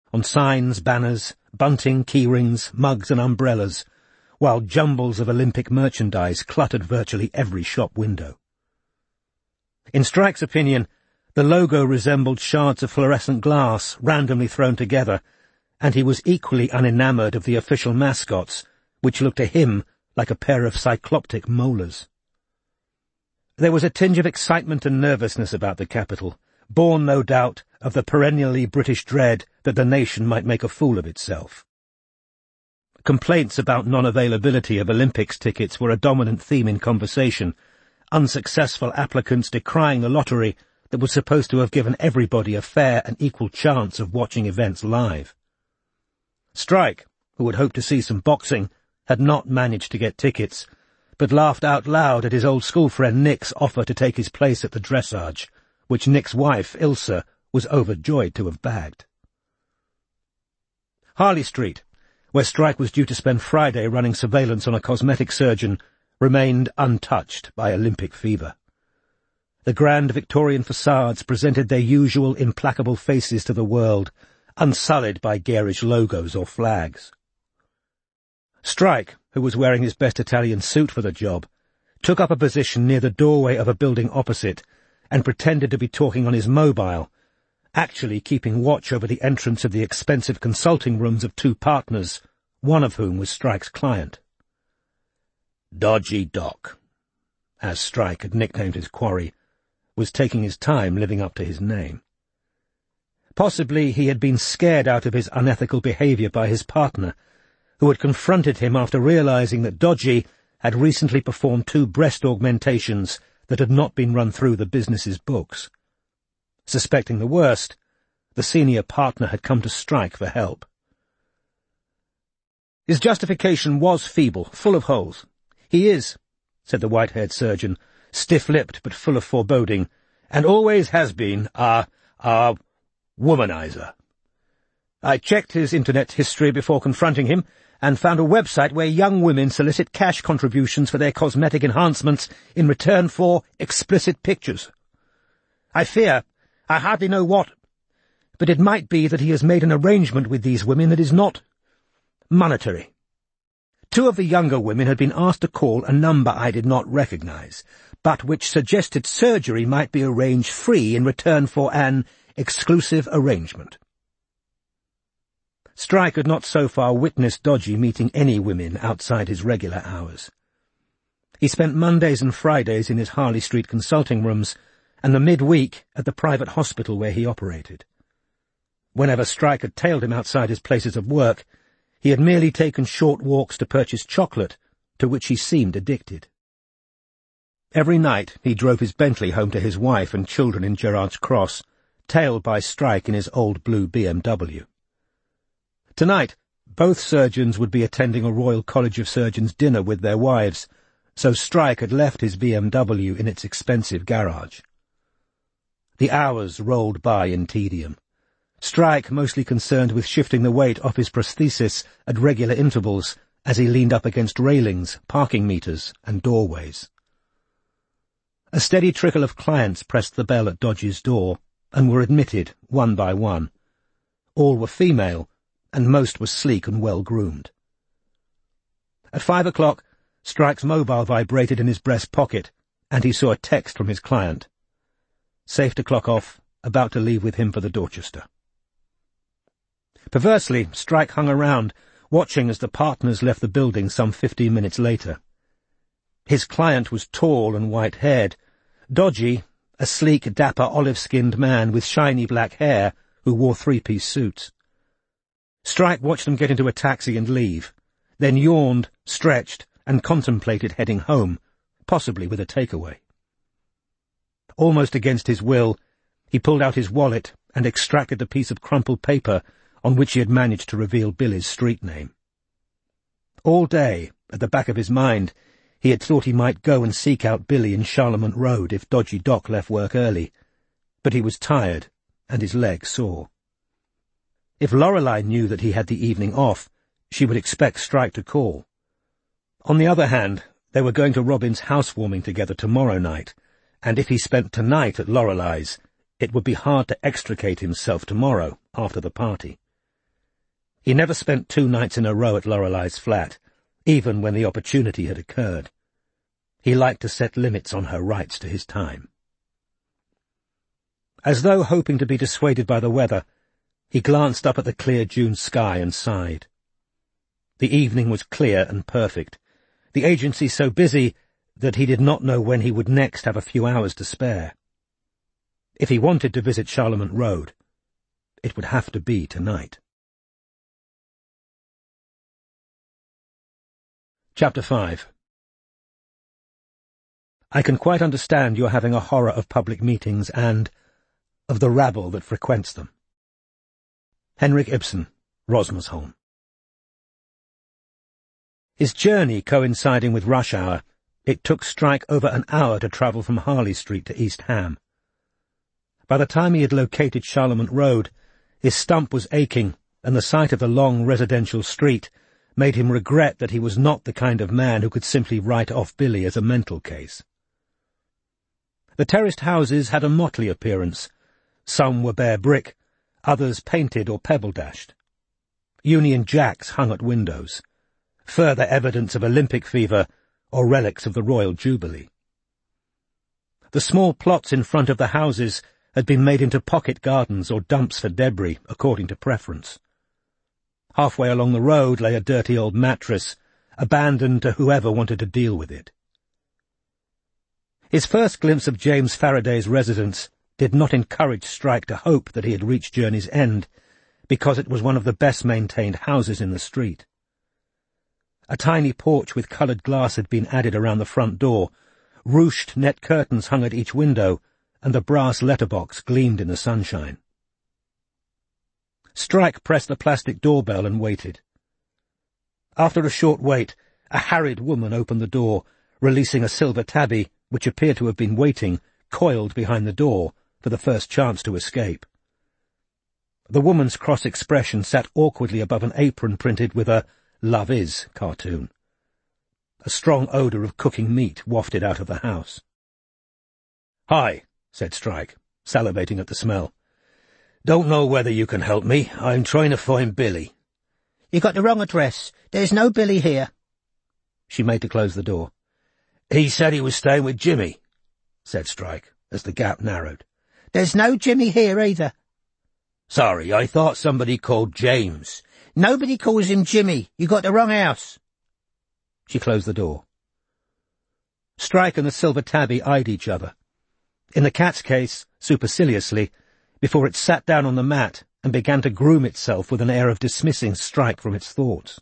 on signs, banners, bunting, keyrings, mugs and umbrellas, while jumbles of Olympic merchandise cluttered virtually every shop window. In Strike's opinion, the logo resembled shards of fluorescent glass randomly thrown together, and he was equally unenamoured of the official mascots, which looked to him like a pair of cycloptic molars. There was a tinge of excitement and nervousness about the capital, born, no doubt, of the perennially British dread that the nation might make a fool of itself. Complaints about non-availability of Olympics tickets were a dominant theme in conversation, unsuccessful applicants decrying the lottery that was supposed to have given everybody a fair and equal chance of watching events live. Strike, who had hoped to see some boxing, had not managed to get tickets, but laughed out loud at his old school friend Nick's offer to take his place at the dressage, which Nick's wife, Ilse, was overjoyed to have bagged. Harley Street, where Strike was due to spend Friday running surveillance on a cosmetic surgeon, remained untouched by Olympic fever. The grand Victorian facades presented their usual implacable faces to the world, unsullied by garish logos or flags. Strike, who was wearing his best Italian suit for the job, took up a position near the doorway of a building opposite and pretended to be talking on his mobile, actually keeping watch over the entrance of the expensive consulting rooms of two partners, one of whom was Strike's client. Dodgy Doc, as Strike had nicknamed his quarry, was taking his time living up to his name. Possibly he had been scared out of his unethical behaviour by his partner, who had confronted him after realising that Dodgy had recently performed 2 breast augmentations that had not been run through the business's books. Suspecting the worst, the senior partner had come to Strike for help. His justification was feeble, full of holes. "He is," said the white-haired surgeon, stiff-lipped but full of foreboding, "and always has been a womanizer. I checked his internet history before confronting him, and found a website where young women solicit cash contributions for their cosmetic enhancements in return for explicit pictures. I hardly know what, but it might be that he has made an arrangement with these women that is not monetary. 2 of the younger women had been asked to call a number I did not recognize, but which suggested surgery might be arranged free in return for an exclusive arrangement." Strike had not so far witnessed Dodgy meeting any women outside his regular hours. He spent Mondays and Fridays in his Harley Street consulting rooms, and the mid-week at the private hospital where he operated. Whenever Strike had tailed him outside his places of work, he had merely taken short walks to purchase chocolate, to which he seemed addicted. Every night he drove his Bentley home to his wife and children in Gerrard's Cross, tailed by Strike in his old blue BMW. Tonight, both surgeons would be attending a Royal College of Surgeons dinner with their wives, so Strike had left his BMW in its expensive garage. The hours rolled by in tedium. Strike mostly concerned with shifting the weight off his prosthesis at regular intervals as he leaned up against railings, parking meters, and doorways. A steady trickle of clients pressed the bell at Dodgy's door and were admitted one by one. All were female, and most were sleek and well-groomed. At 5 o'clock, Strike's mobile vibrated in his breast pocket, and he saw a text from his client. Safe to clock off, about to leave with him for the Dorchester. Perversely, Strike hung around, watching as the partners left the building some 15 minutes later. His client was tall and white-haired. Dodgy, a sleek, dapper, olive-skinned man with shiny black hair who wore 3-piece suits. Strike watched them get into a taxi and leave, then yawned, stretched, and contemplated heading home, possibly with a takeaway. Almost against his will, he pulled out his wallet and extracted the piece of crumpled paper on which he had managed to reveal Billy's street name. All day, at the back of his mind, he had thought he might go and seek out Billy in Charlemont Road if Dodgy Doc left work early, but he was tired and his leg sore. If Lorelei knew that he had the evening off, she would expect Strike to call. On the other hand, they were going to Robin's housewarming together tomorrow night, and if he spent tonight at Lorelei's, it would be hard to extricate himself tomorrow after the party. He never spent 2 nights in a row at Lorelei's flat, even when the opportunity had occurred. He liked to set limits on her rights to his time. As though hoping to be dissuaded by the weather, he glanced up at the clear June sky and sighed. The evening was clear and perfect, the agency so busy that he did not know when he would next have a few hours to spare. If he wanted to visit Charlemont Road, it would have to be tonight. Chapter 5. I can quite understand your having a horror of public meetings and of the rabble that frequents them. Henrik Ibsen, Rosmersholm. His journey coinciding with rush hour, it took Strike over an hour to travel from Harley Street to East Ham. By the time he had located Charlemont Road, his stump was aching, and the sight of the long residential street made him regret that he was not the kind of man who could simply write off Billy as a mental case. The terraced houses had a motley appearance. Some were bare brick, others painted or pebble-dashed. Union Jacks hung at windows, further evidence of Olympic fever or relics of the Royal Jubilee. The small plots in front of the houses had been made into pocket gardens or dumps for debris, according to preference. Halfway along the road lay a dirty old mattress, abandoned to whoever wanted to deal with it. His first glimpse of James Faraday's residence did not encourage Strike to hope that he had reached Journey's End, because it was one of the best-maintained houses in the street. A tiny porch with coloured glass had been added around the front door, ruched net curtains hung at each window, and the brass letterbox gleamed in the sunshine. Strike pressed the plastic doorbell and waited. After a short wait, a harried woman opened the door, releasing a silver tabby, which appeared to have been waiting, coiled behind the door, for the first chance to escape. The woman's cross expression sat awkwardly above an apron printed with a "Love Is" cartoon. A strong odour of cooking meat wafted out of the house. "Hi," said Strike, salivating at the smell. "Don't know whether you can help me. I'm trying to find Billy." "You got the wrong address. There's no Billy here." She made to close the door. "He said he was staying with Jimmy," said Strike, as the gap narrowed. "There's no Jimmy here either." "Sorry, I thought somebody called James." "Nobody calls him Jimmy. You got the wrong house." She closed the door. Strike and the silver tabby eyed each other. In the cat's case, superciliously, before it sat down on the mat and began to groom itself with an air of dismissing Strike from its thoughts.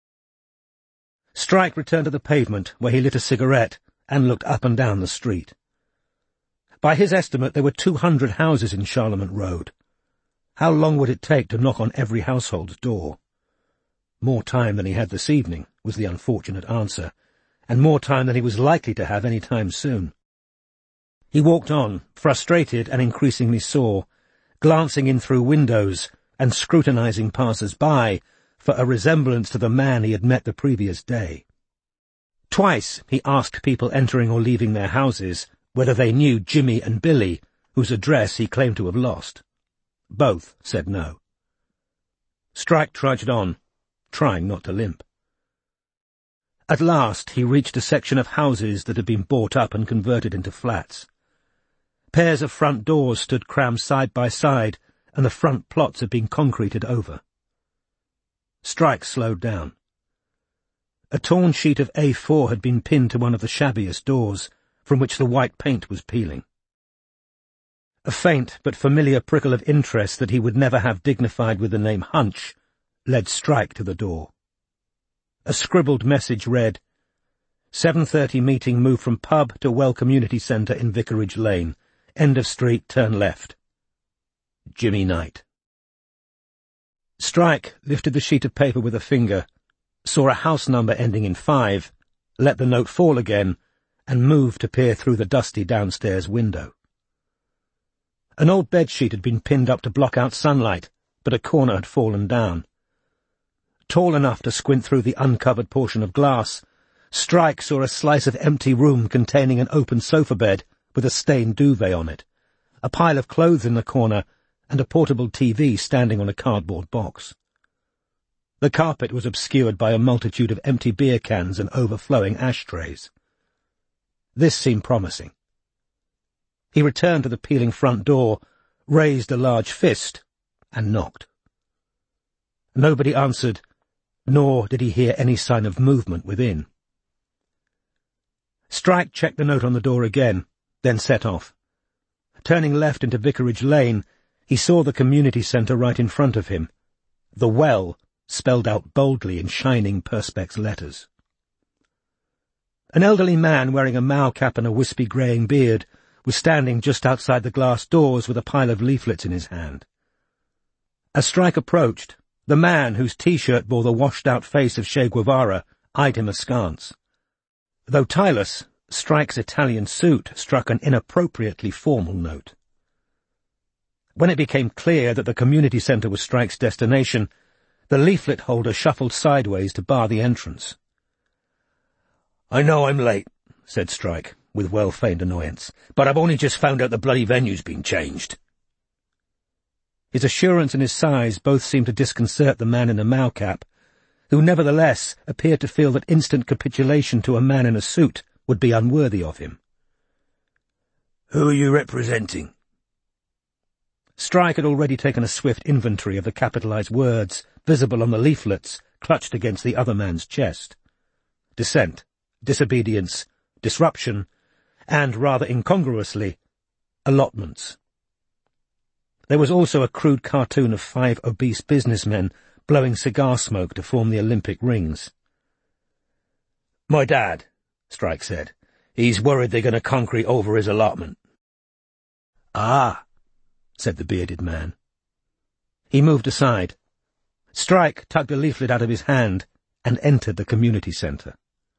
Strike returned to the pavement, where he lit a cigarette and looked up and down the street. By his estimate, there were 200 houses in Charlemont Road. How long would it take to knock on every household's door? More time than he had this evening, was the unfortunate answer, and more time than he was likely to have any time soon. He walked on, frustrated and increasingly sore, glancing in through windows and scrutinizing passers-by for a resemblance to the man he had met the previous day. Twice he asked people entering or leaving their houses whether they knew Jimmy and Billy, whose address he claimed to have lost. Both said no. Strike trudged on, trying not to limp. At last he reached a section of houses that had been bought up and converted into flats. Pairs of front doors stood crammed side by side, and the front plots had been concreted over. Strike slowed down. A torn sheet of A4 had been pinned to one of the shabbiest doors, from which the white paint was peeling. A faint but familiar prickle of interest that he would never have dignified with the name Hunch led Strike to the door. A scribbled message read, "7:30 meeting moved from pub to Well Community Centre in Vicarage Lane. End of street, turn left. Jimmy Knight." Strike lifted the sheet of paper with a finger, saw a house number ending in 5, let the note fall again, and moved to peer through the dusty downstairs window. An old bedsheet had been pinned up to block out sunlight, but a corner had fallen down. Tall enough to squint through the uncovered portion of glass, Strike saw a slice of empty room containing an open sofa bed with a stained duvet on it, a pile of clothes in the corner, and a portable TV standing on a cardboard box. The carpet was obscured by a multitude of empty beer cans and overflowing ashtrays. This seemed promising. He returned to the peeling front door, raised a large fist, and knocked. Nobody answered, nor did he hear any sign of movement within. Strike checked the note on the door again, then set off. Turning left into Vicarage Lane, he saw the community centre right in front of him. The Well, spelled out boldly in shining perspex letters. An elderly man wearing a Mao cap and a wispy greying beard was standing just outside the glass doors with a pile of leaflets in his hand. As Strike approached, the man, whose T-shirt bore the washed-out face of Che Guevara, eyed him askance. Though tieless, Strike's Italian suit struck an inappropriately formal note. When it became clear that the community centre was Strike's destination, the leaflet holder shuffled sideways to bar the entrance. "I know I'm late," said Strike, with well-feigned annoyance, "but I've only just found out the bloody venue's been changed." His assurance and his size both seemed to disconcert the man in the Mao cap, who nevertheless appeared to feel that instant capitulation to a man in a suit would be unworthy of him. "Who are you representing?" Strike had already taken a swift inventory of the capitalized words visible on the leaflets clutched against the other man's chest. Dissent, disobedience, disruption, and, rather incongruously, allotments. There was also a crude cartoon of 5 obese businessmen blowing cigar smoke to form the Olympic rings. "My dad," Strike said. "He's worried they're going to concrete over his allotment." "Ah," said the bearded man. He moved aside. Strike tugged a leaflet out of his hand and entered the community centre.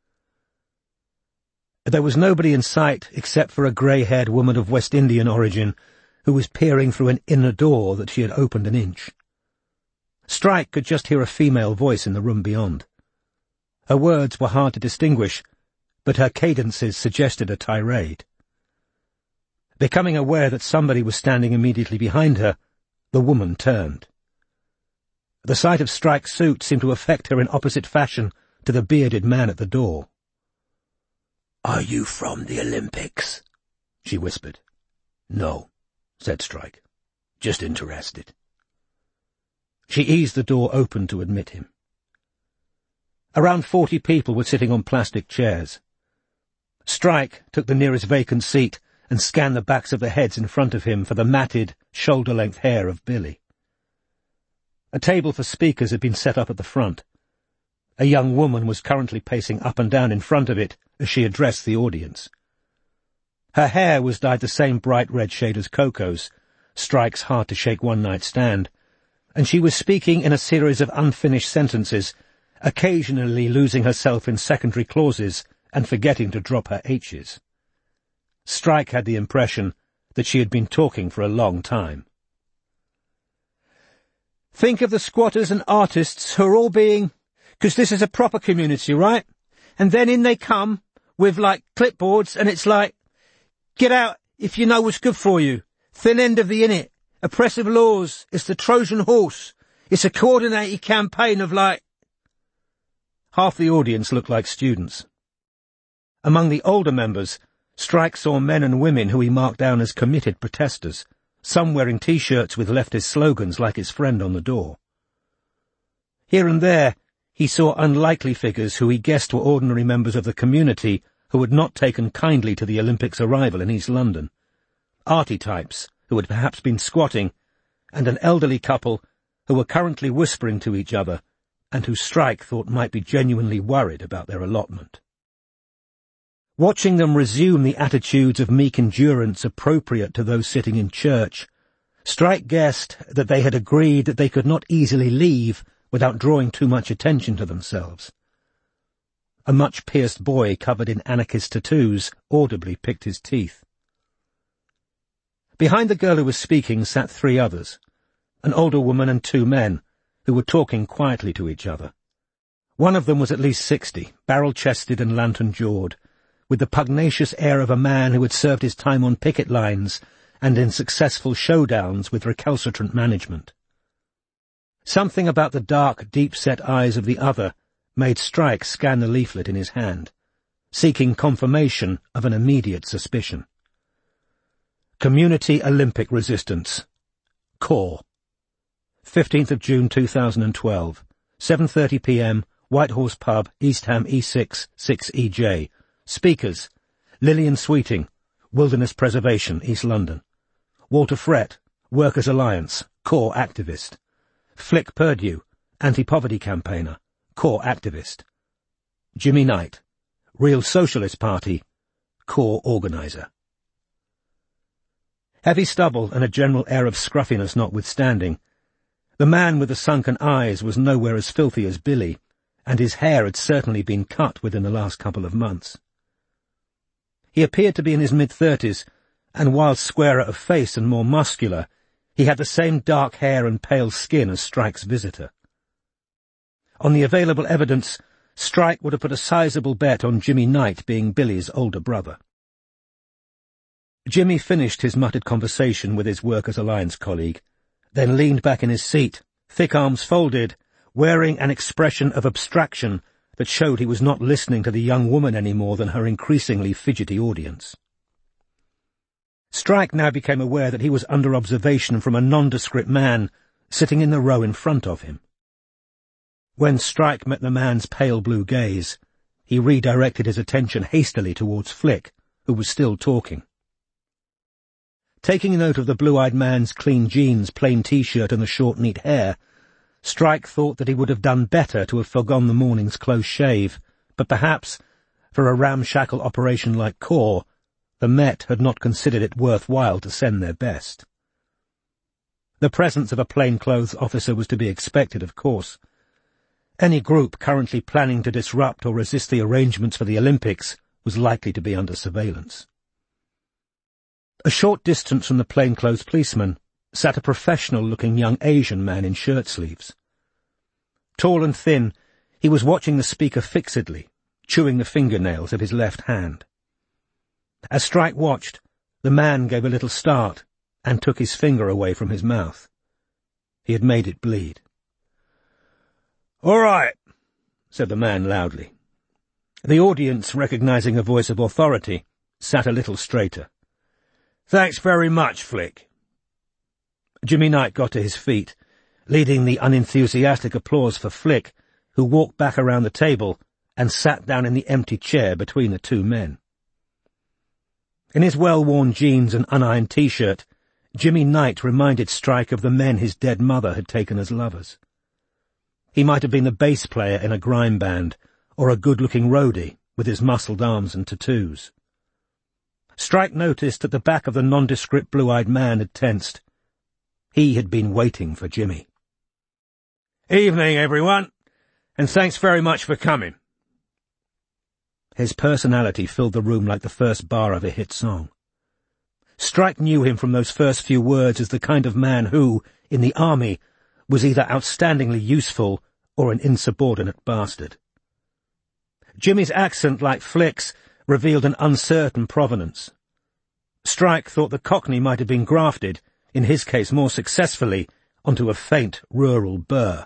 There was nobody in sight except for a grey-haired woman of West Indian origin who was peering through an inner door that she had opened an inch. Strike could just hear a female voice in the room beyond. Her words were hard to distinguish, but her cadences suggested a tirade. Becoming aware that somebody was standing immediately behind her, the woman turned. The sight of Strike's suit seemed to affect her in opposite fashion to the bearded man at the door. "Are you from the Olympics?" she whispered. "No," said Strike. "Just interested." She eased the door open to admit him. Around 40 people were sitting on plastic chairs. Strike took the nearest vacant seat and scanned the backs of the heads in front of him for the matted, shoulder-length hair of Billy. A table for speakers had been set up at the front. A young woman was currently pacing up and down in front of it as she addressed the audience. Her hair was dyed the same bright red shade as Coco's, Strike's hard-to-shake one-night stand, and she was speaking in a series of unfinished sentences, occasionally losing herself in secondary clauses and forgetting to drop her H's. Strike had the impression that she had been talking for a long time. "Think of the squatters and artists who are all being... 'cause this is a proper community, right? And then in they come with, like, clipboards, and it's like, get out if you know what's good for you. Thin end of the init. Oppressive laws. It's the Trojan horse. It's a coordinated campaign of, like..." Half the audience looked like students. Among the older members, Strike saw men and women who he marked down as committed protesters, some wearing T-shirts with leftist slogans like his friend on the door. Here and there, he saw unlikely figures who he guessed were ordinary members of the community who had not taken kindly to the Olympics' arrival in East London, arty types who had perhaps been squatting, and an elderly couple who were currently whispering to each other and who Strike thought might be genuinely worried about their allotment. Watching them resume the attitudes of meek endurance appropriate to those sitting in church, Strike guessed that they had agreed that they could not easily leave without drawing too much attention to themselves. A much-pierced boy covered in anarchist tattoos audibly picked his teeth. Behind the girl who was speaking sat 3 others, an older woman and 2 men, who were talking quietly to each other. One of them was at least 60, barrel-chested and lantern-jawed, with the pugnacious air of a man who had served his time on picket lines and in successful showdowns with recalcitrant management. Something about the dark, deep-set eyes of the other made Strike scan the leaflet in his hand, seeking confirmation of an immediate suspicion. Community Olympic Resistance. Corps. 15th of June 2012, 7:30 p.m, Whitehorse Pub, East Ham E6, 6EJ. Speakers: Lillian Sweeting, Wilderness Preservation, East London. Walter Frett, Workers' Alliance, Corps activist. Flick Purdue, Anti-Poverty Campaigner, Corps activist. Jimmy Knight, Real Socialist Party, Corps organiser. Heavy stubble and a general air of scruffiness notwithstanding, the man with the sunken eyes was nowhere as filthy as Billy, and his hair had certainly been cut within the last couple of months. He appeared to be in his mid-30s, and while squarer of face and more muscular, he had the same dark hair and pale skin as Strike's visitor. On the available evidence, Strike would have put a sizable bet on Jimmy Knight being Billy's older brother. Jimmy finished his muttered conversation with his Workers' Alliance colleague, then leaned back in his seat, thick arms folded, wearing an expression of abstraction that showed he was not listening to the young woman any more than her increasingly fidgety audience. Strike now became aware that he was under observation from a nondescript man sitting in the row in front of him. When Strike met the man's pale blue gaze, he redirected his attention hastily towards Flick, who was still talking. Taking note of the blue-eyed man's clean jeans, plain T-shirt and the short, neat hair, Strike thought that he would have done better to have forgone the morning's close shave, but perhaps, for a ramshackle operation like Corps, the Met had not considered it worthwhile to send their best. The presence of a plainclothes officer was to be expected, of course. Any group currently planning to disrupt or resist the arrangements for the Olympics was likely to be under surveillance. A short distance from the plainclothes policeman sat a professional-looking young Asian man in shirt-sleeves. Tall and thin, he was watching the speaker fixedly, chewing the fingernails of his left hand. As Strike watched, the man gave a little start and took his finger away from his mouth. He had made it bleed. "All right," said the man loudly. The audience, recognizing a voice of authority, sat a little straighter. "Thanks very much, Flick." Jimmy Knight got to his feet, leading the unenthusiastic applause for Flick, who walked back around the table and sat down in the empty chair between the two men. In his well-worn jeans and unironed T-shirt, Jimmy Knight reminded Strike of the men his dead mother had taken as lovers. He might have been the bass player in a grime band, or a good-looking roadie with his muscled arms and tattoos. Strike noticed that the back of the nondescript blue-eyed man had tensed. He had been waiting for Jimmy. "Evening, everyone, and thanks very much for coming." His personality filled the room like the first bar of a hit song. Strike knew him from those first few words as the kind of man who, in the army, was either outstandingly useful or an insubordinate bastard. Jimmy's accent, like Flick's, revealed an uncertain provenance. Strike thought the Cockney might have been grafted, in his case more successfully, onto a faint rural burr.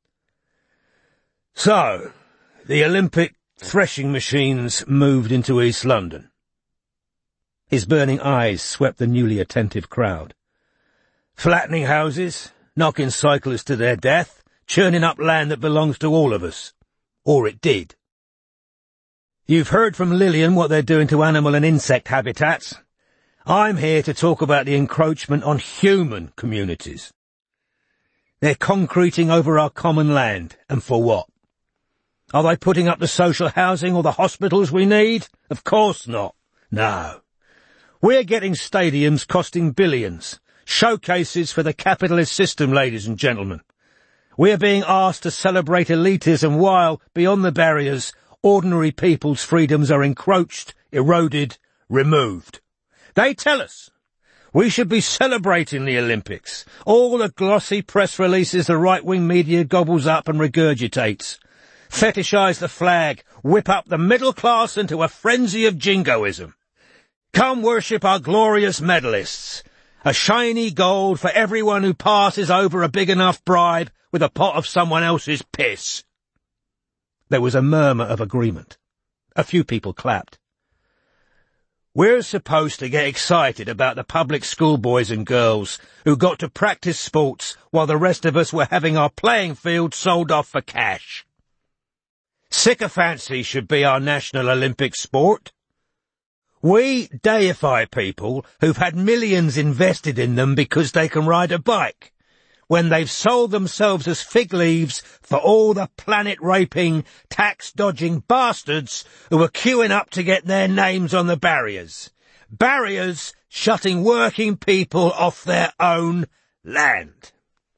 "So, the Olympic threshing machines moved into East London." His burning eyes swept the newly attentive crowd. "Flattening houses, knocking cyclists to their death, churning up land that belongs to all of us. Or it did. You've heard from Lillian what they're doing to animal and insect habitats. I'm here to talk about the encroachment on human communities. They're concreting over our common land, and for what? Are they putting up the social housing or the hospitals we need? Of course not. No. We're getting stadiums costing billions, showcases for the capitalist system, ladies and gentlemen. We're being asked to celebrate elitism while, beyond the barriers, ordinary people's freedoms are encroached, eroded, removed. They tell us we should be celebrating the Olympics, all the glossy press releases the right-wing media gobbles up and regurgitates. Fetishise the flag, whip up the middle class into a frenzy of jingoism. Come worship our glorious medalists. A shiny gold for everyone who passes over a big enough bribe with a pot of someone else's piss." There was a murmur of agreement. A few people clapped. "We're supposed to get excited about the public school boys and girls who got to practice sports while the rest of us were having our playing field sold off for cash. Sycophancy should be our national Olympic sport. We deify people who've had millions invested in them because they can ride a bike, when they've sold themselves as fig leaves for all the planet-raping, tax-dodging bastards who are queuing up to get their names on the barriers. Barriers shutting working people off their own land."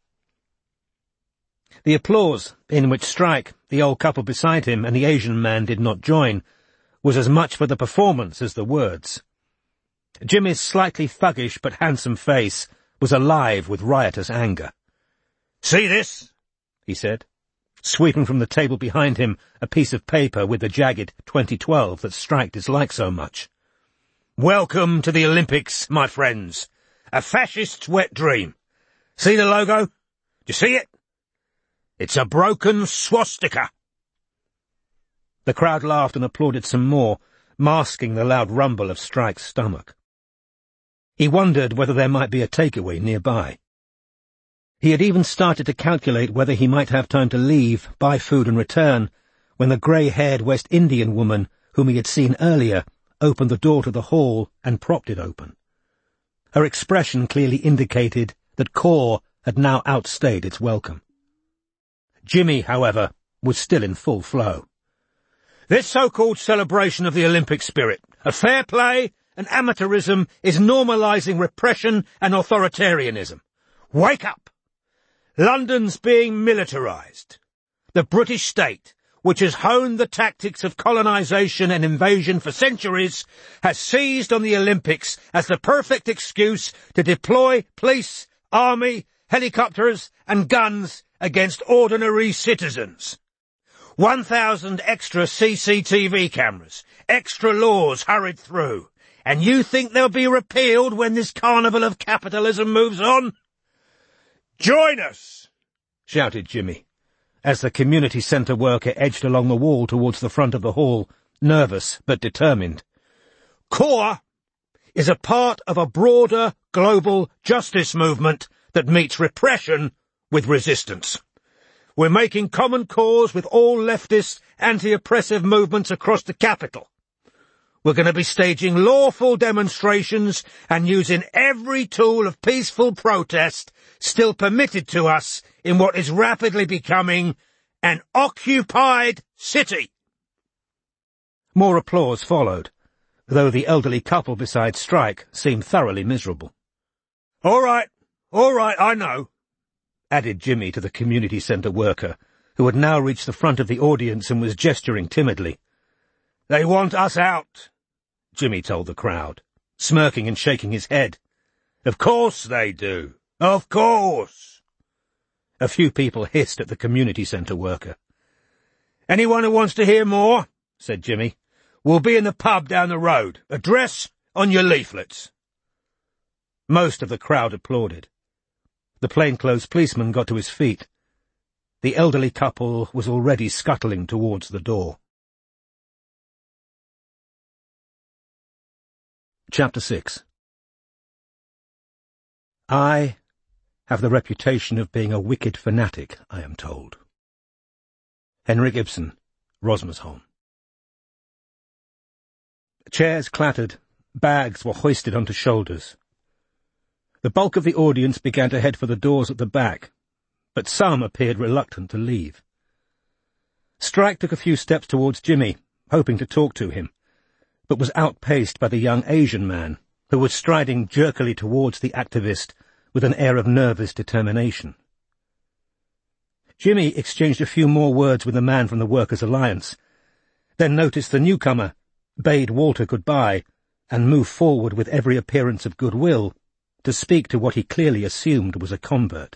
The applause, in which Strike, the old couple beside him, and the Asian man did not join, was as much for the performance as the words. Jimmy's slightly thuggish but handsome face was alive with riotous anger. "See this?" he said, sweeping from the table behind him a piece of paper with the jagged 2012 that Strike disliked so much. "Welcome to the Olympics, my friends. A fascist's wet dream. See the logo? Do you see it? It's a broken swastika." The crowd laughed and applauded some more, masking the loud rumble of Strike's stomach. He wondered whether there might be a takeaway nearby. He had even started to calculate whether he might have time to leave, buy food and return, when the grey-haired West Indian woman, whom he had seen earlier, opened the door to the hall and propped it open. Her expression clearly indicated that Corps had now outstayed its welcome. Jimmy, however, was still in full flow. "This so-called celebration of the Olympic spirit, of fair play and amateurism, is normalising repression and authoritarianism. Wake up! London's being militarised. The British state, which has honed the tactics of colonisation and invasion for centuries, has seized on the Olympics as the perfect excuse to deploy police, army, helicopters and guns against ordinary citizens. 1,000 extra CCTV cameras, extra laws hurried through, and you think they'll be repealed when this carnival of capitalism moves on? Join us!" shouted Jimmy, as the community centre worker edged along the wall towards the front of the hall, nervous but determined. "Corps is a part of a broader global justice movement that meets repression with resistance. We're making common cause with all leftist, anti-oppressive movements across the capital. We're going to be staging lawful demonstrations and using every tool of peaceful protest still permitted to us in what is rapidly becoming an occupied city." More applause followed, though the elderly couple beside Strike seemed thoroughly miserable. All right, I know," added Jimmy to the community centre worker, who had now reached the front of the audience and was gesturing timidly. "They want us out," Jimmy told the crowd, smirking and shaking his head. "Of course they do. Of course." A few people hissed at the community centre worker. "Anyone who wants to hear more," said Jimmy, "will be in the pub down the road. Address on your leaflets." Most of the crowd applauded. The plainclothes policeman got to his feet. The elderly couple was already scuttling towards the door. Chapter 6. I have the reputation of being a wicked fanatic, I am told. Henrik Ibsen, Rosmersholm. Chairs clattered, bags were hoisted onto shoulders. The bulk of the audience began to head for the doors at the back, but some appeared reluctant to leave. Strike took a few steps towards Jimmy, hoping to talk to him, but was outpaced by the young Asian man, who was striding jerkily towards the activist with an air of nervous determination. Jimmy exchanged a few more words with the man from the Workers' Alliance, then noticed the newcomer, bade Walter goodbye, and moved forward with every appearance of goodwill to speak to what he clearly assumed was a convert.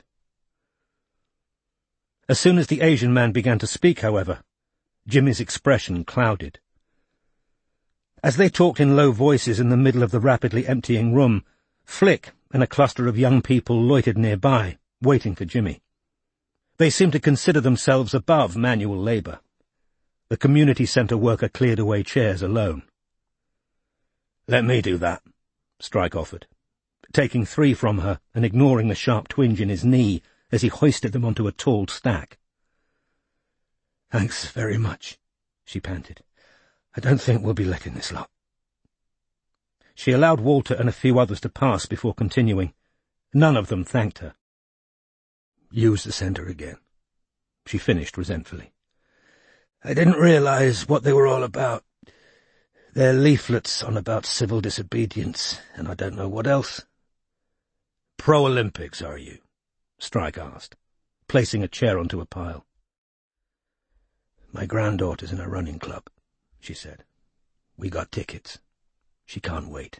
As soon as the Asian man began to speak, however, Jimmy's expression clouded. As they talked in low voices in the middle of the rapidly emptying room, Flick and a cluster of young people loitered nearby, waiting for Jimmy. They seemed to consider themselves above manual labour. The community centre worker cleared away chairs alone. "Let me do that," Strike offered, taking 3 from her and ignoring the sharp twinge in his knee as he hoisted them onto a tall stack. "Thanks very much," she panted. "I don't think we'll be letting this lot." She allowed Walter and a few others to pass before continuing. None of them thanked her. "Use the centre again," she finished resentfully. "I didn't realise what they were all about. Their leaflets on about civil disobedience, and I don't know what else." "Pro-Olympics, are you?" Strike asked, placing a chair onto a pile. "My granddaughter's in a running club," she said. "We got tickets. She can't wait."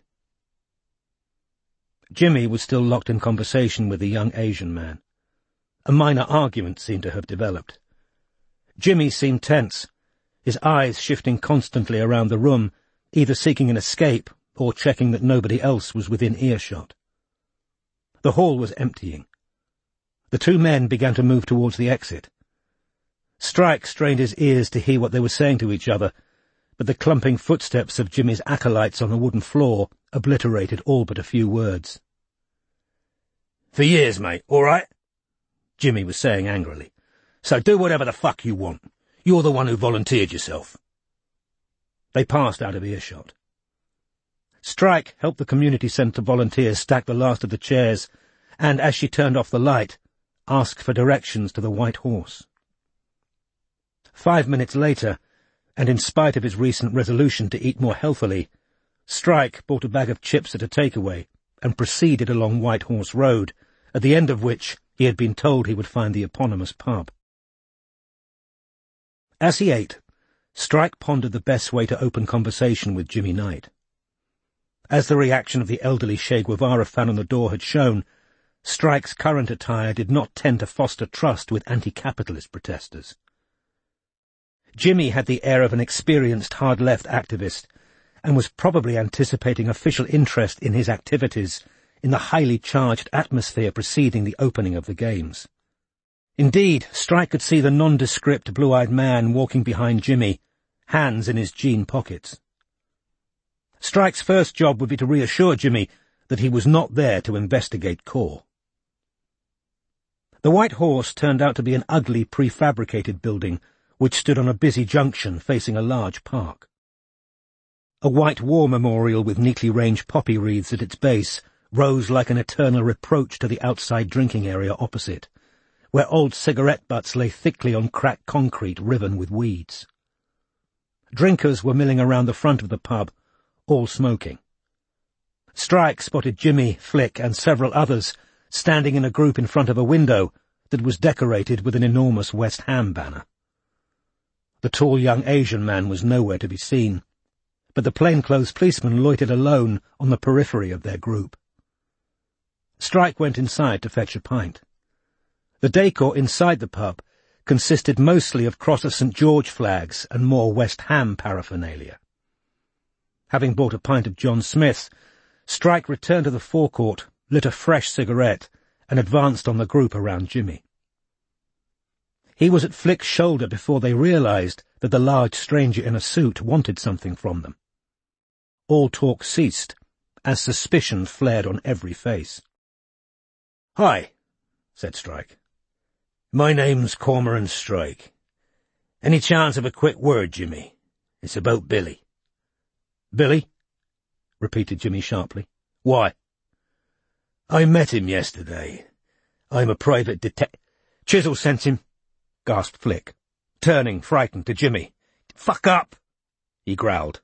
Jimmy was still locked in conversation with the young Asian man. A minor argument seemed to have developed. Jimmy seemed tense, his eyes shifting constantly around the room, either seeking an escape or checking that nobody else was within earshot. The hall was emptying. The 2 men began to move towards the exit. Strike strained his ears to hear what they were saying to each other, but the clumping footsteps of Jimmy's acolytes on the wooden floor obliterated all but a few words. "For years, mate, all right?" Jimmy was saying angrily. "So do whatever the fuck you want. You're the one who volunteered yourself." They passed out of earshot. Strike helped the community centre volunteers stack the last of the chairs, and as she turned off the light, asked for directions to the White Horse. 5 minutes later, and in spite of his recent resolution to eat more healthily, Strike bought a bag of chips at a takeaway and proceeded along White Horse Road, at the end of which he had been told he would find the eponymous pub. As he ate, Strike pondered the best way to open conversation with Jimmy Knight. As the reaction of the elderly Che Guevara fan on the door had shown, Strike's current attire did not tend to foster trust with anti-capitalist protesters. Jimmy had the air of an experienced hard-left activist, and was probably anticipating official interest in his activities in the highly charged atmosphere preceding the opening of the games. Indeed, Strike could see the nondescript blue-eyed man walking behind Jimmy, hands in his jean pockets. Strike's first job would be to reassure Jimmy that he was not there to investigate Core. The White Horse turned out to be an ugly prefabricated building which stood on a busy junction facing a large park. A white war memorial with neatly ranged poppy wreaths at its base rose like an eternal reproach to the outside drinking area opposite, where old cigarette butts lay thickly on cracked concrete riven with weeds. Drinkers were milling around the front of the pub, all smoking. Strike spotted Jimmy, Flick, and several others standing in a group in front of a window that was decorated with an enormous West Ham banner. The tall young Asian man was nowhere to be seen, but the plainclothes policeman loitered alone on the periphery of their group. Strike went inside to fetch a pint. The decor inside the pub consisted mostly of Cross of St. George flags and more West Ham paraphernalia. Having bought a pint of John Smith's, Strike returned to the forecourt, lit a fresh cigarette, and advanced on the group around Jimmy. He was at Flick's shoulder before they realized that the large stranger in a suit wanted something from them. All talk ceased, as suspicion flared on every face. "Hi," said Strike. "My name's Cormoran Strike. Any chance of a quick word, Jimmy? It's about Billy." "Billy?" repeated Jimmy sharply. "Why?" "I met him yesterday. I'm a private detective." "Chisel sent him," gasped Flick, turning, frightened, to Jimmy. "Fuck up," he growled.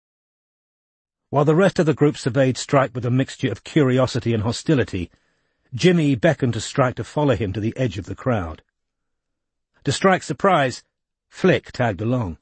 While the rest of the group surveyed Strike with a mixture of curiosity and hostility, Jimmy beckoned to Strike to follow him to the edge of the crowd. To Strike's surprise, Flick tagged along.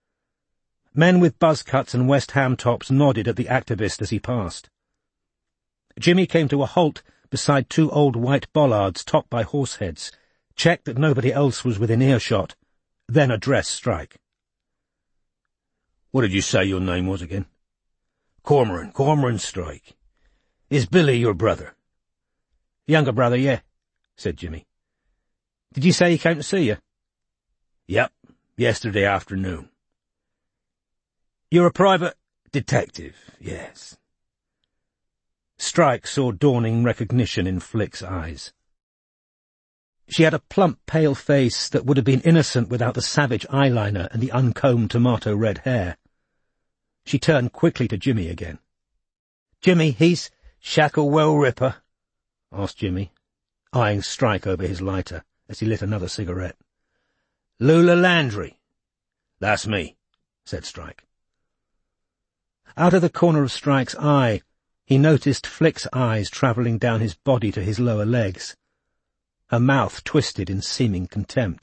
Men with buzz cuts and West Ham tops nodded at the activist as he passed. Jimmy came to a halt beside 2 old white bollards topped by horse heads, checked that nobody else was within earshot, then addressed Strike. "What did you say your name was again?" Cormoran Strike. Is Billy your brother?" "Younger brother, yeah," said Jimmy. Did you say he came to see you? Yep, yesterday afternoon. You're a private detective, yes. Strike saw dawning recognition in Flick's eyes. She had a plump, pale face that would have been innocent without the savage eyeliner and the uncombed tomato-red hair. She turned quickly to Jimmy again. "Jimmy, he's Shacklewell Ripper?" asked Jimmy, eyeing Strike over his lighter as he lit another cigarette. "Lula Landry." "That's me," said Strike. Out of the corner of Strike's eye, he noticed Flick's eyes travelling down his body to his lower legs. Her mouth twisted in seeming contempt.